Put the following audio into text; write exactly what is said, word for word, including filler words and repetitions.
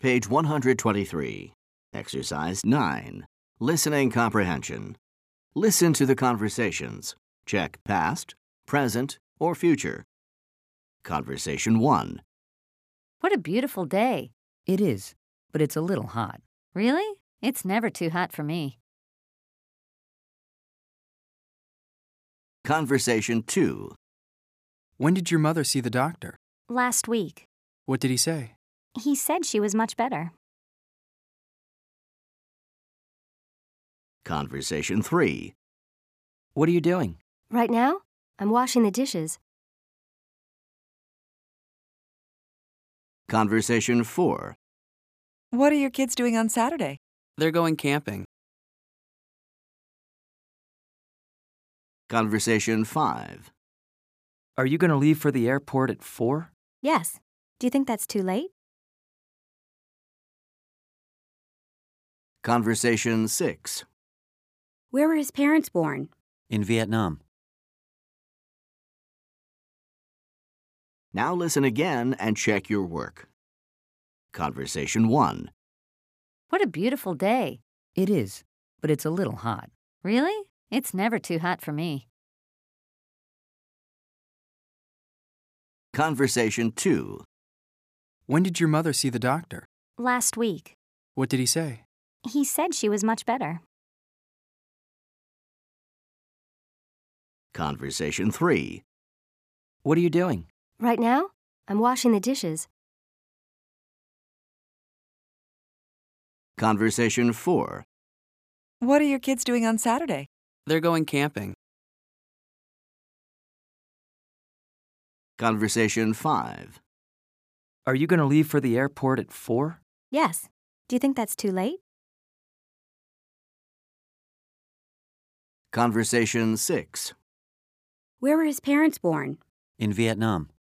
Page one hundred twenty-three. Exercise nine. Listening comprehension. Listen to the conversations. Check past, present, or future. Conversation one. What a beautiful day. It is, but it's a little hot. Really? It's never too hot for me. Conversation two. When did your mother see the doctor? Last week. What did he say? He said she was much better. Conversation three. What are you doing? Right now, I'm washing the dishes. Conversation four. What are your kids doing on Saturday? They're going camping. Conversation five. Are you going to leave for the airport at four? Yes. Do you think that's too late? Conversation six. Where were his parents born? In Vietnam. Now listen again and check your work. Conversation one. What a beautiful day. It is, but it's a little hot. Really? It's never too hot for me. Conversation two. When did your mother see the doctor? Last week. What did he say? He said she was much better. Conversation three. What are you doing? Right now, I'm washing the dishes. Conversation four. What are your kids doing on Saturday? They're going camping. Conversation five. Are you going to leave for the airport at four? Yes. Do you think that's too late? Conversation six. Where were his parents born? In Vietnam.